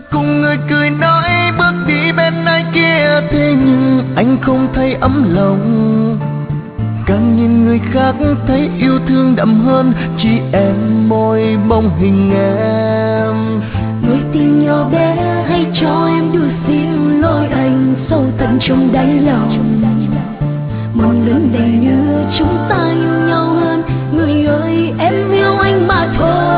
cùng người cười nói bước đi bên ai kia, thế nhưng anh không thấy ấm lòng. Càng nhìn người khác thấy yêu thương đậm hơn, chỉ em môi bóng hình em. Người tình nhỏ bé hãy cho em được xin lỗi anh sâu tận trong đáy lòng. Một lớn đầy như chúng ta yêu nhau hơn, người ơi em yêu anh mà thôi.